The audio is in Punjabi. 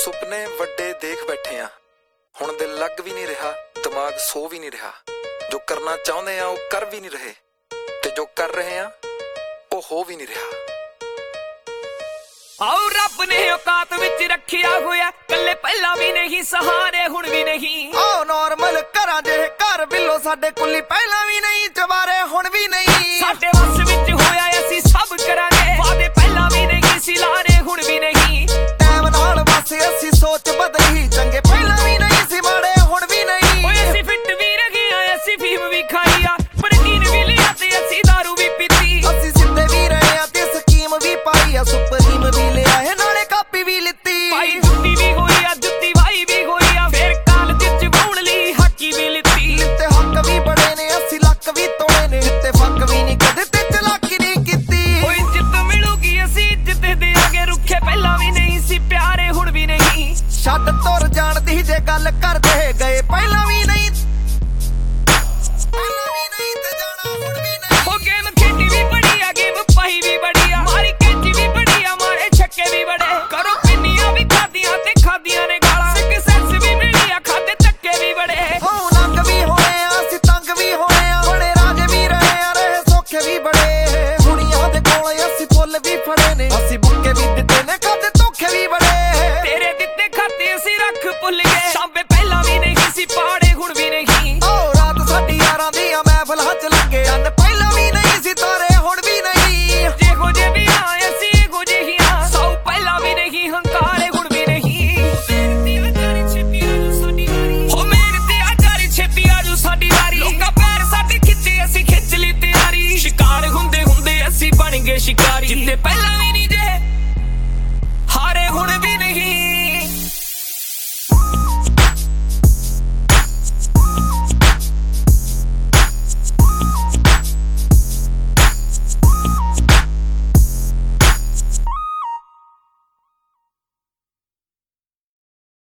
ਸੁਪਨੇ ਵੱਡੇ ਦੇਖ ਬੈਠੇ ਆ, ਹੁਣ ਦਿਲ ਲੱਗ ਵੀ ਨਹੀਂ ਰਿਹਾ, ਦਿਮਾਗ ਸੋ ਵੀ ਨਹੀਂ ਰਿਹਾ। ਜੋ ਕਰਨਾ ਚਾਹੁੰਦੇ ਆ ਉਹ ਕਰ ਵੀ ਨਹੀਂ ਰਹੇ, ਤੇ ਜੋ ਕਰ ਰਹੇ ਆ ਉਹ ਹੋ ਵੀ ਨਹੀਂ ਰਿਹਾ। ਆਓ ਰੱਬ ਨੇ ਔਕਾਤ ਵਿੱਚ ਰੱਖਿਆ ਹੋਇਆ, ਕੱਲੇ ਪਹਿਲਾਂ ਵੀ ਨਹੀਂ ਸਹਾਰੇ ਹੁਣ ਵੀ ਨਹੀਂ। ਆਓ ਨਾਰਮਲ ਘਰਾਂ ਜਿਹੇ ਘਰ ਬਿੱਲੋ ਸਾਡੇ ਕੁੱਲੀ ਪਹਿਲਾਂ ਵੀ ਨਹੀਂ, ਚਵਾਰੇ ਹੁਣ ਵੀ ਨਹੀਂ। ਸਾਡੇ ਵਸ ਵਿੱਚ ਹੋਇਆ ਅਸੀਂ ਸਭ ਕਰਾਂਗੇ, ਵਾਦੇ ਪਹਿਲਾਂ ਵੀ ਨਹੀਂ ਸੀ ਲਾਰੇ ਹੁਣ ਵੀ ਨਹੀਂ। ਟਾਈਮ ਨਾਲ ਬਸ ਅਸੀਂ ਸੋਚ ਬਦਲੀ, ਚੰਗੇ ਪਹਿਲਾਂ ਵੀ ਨਹੀਂ ਸੀ ਮਾੜੇ ਹੁਣ ਵੀ ਨਹੀਂ। ਓਏ ਅਸੀਂ ਫਿੱਟ ਵੀ ਰਹੇ ਆ, ਅਸੀਂ ਫੀਮ ਵੀ ਖਾਈ ਆ, ਪ੍ਰੋਟੀਨ ਵੀ ਲਿਆ ਤੇ ਅਸੀਂ ਦਾਰੂ ਵੀ ਪੀਤੀ। ਅਸੀਂ ਸਿੱਧੇ ਵੀ ਰਹੇ ਆ ਤੇ ਸਕੀਮ ਵੀ ਪਾਈ ਆ, ਸੁਪਰੀਮ ਵੀ ਲਿਆ ਹੈ ਨਾਲੇ ਕਾਪੀ ਵੀ ਲਿੱਤੀ। ਭਾਈ ਜੁੱਤੀ ਵੀ ਹੋਈ ਆ, ਜੁੱਤੀ ਵਾਈ ਵੀ ਹੋਈ ਆ, ਫੇਰ ਕਾਲਜ ਚ ਪਾਉਣ ਲਈ ਹਾਕੀ ਵੀ ਲਿੱਤੀ। ਤੇ ਹੱਕ ਵੀ ਬੜੇ ਨੇ, ਅਸੀਂ ਲੱਕ ਵੀ ਤੋੜੇ ਨੇ, ਤੇ ਫੱਕ ਵੀ ਨਹੀਂ ਕਦੇ ਤੇ ਚਲਾਕੀ ਨਹੀਂ ਕੀਤੀ। ਓਏ ਇੱਜ਼ਤ ਮਿਲੂਗੀ ਅਸੀਂ ਇੱਜ਼ਤ ਦੇਾਂਗੇ, ਰੁੱਖੇ ਪਹਿਲਾਂ ਵੀ ਨਹੀਂ ਸੀ ਪਿਆਰੇ ਹੁਣ ਵੀ ਨਹੀਂ। ਛੱਡ ਤੁਰ ਜਾਣ ਦੀ ਜੇ ਗੱਲ ਕਰਦੇ ਗਏ ਪਹਿਲਾਂ ਵੀ ਨਹੀਂ, ਪਹਿਲਾਂ ਵੀ ਨਹੀਂ ਤੇ ਜਾਣਾ ਹੁਣ ਵੀ ਨਹੀਂ। ਉਹ ਗੇਮ ਖੇਡੀ ਵੀ ਬੜੀ ਆ, ਗੇਮ ਪਾਈ ਵੀ ਬੜੀ ਆ, ਮਾਰੀ ਕੈਂਚੀ ਵੀ ਬੜੀ ਆ, ਮਾਰੇ ਛੱਕੇ ਵੀ ਬੜੇ। ਕਰੋ ਪਿੰਨੀਆਂ ਵੀ ਖਾਦੀਆਂ ਤੇ ਖਾਦੀਆਂ ਨੇ ਗਾਲਾਂ, ਸਕਸੈਸ ਵੀ ਮਿਲੀ ਆ, ਖਾਦੇ ਧੱਕੇ ਵੀ ਬੜੇ। ਹੋ ਨੰਗ ਵੀ ਹੋਏ ਆ, ਅਸੀਂ ਤੰਗ ਵੀ ਹੋਏ ਆ, ਬੜੇ ਰਾਜੇ ਵੀ ਰਹੇ ਆ, ਰਹੇ ਸੌਖੇ ਵੀ ਬੜੇ। ਕੁੜੀਆਂ ਦੇ ਕੋਲ ਅਸੀਂ ਫੁੱਲ ਵੀ ਫੜੇ ਨੇ, ਅਸੀਂ ਬੁੱਕੇ ਵੀ ਦਿੱਤੇ ਨੇ, ਖਾਦੇ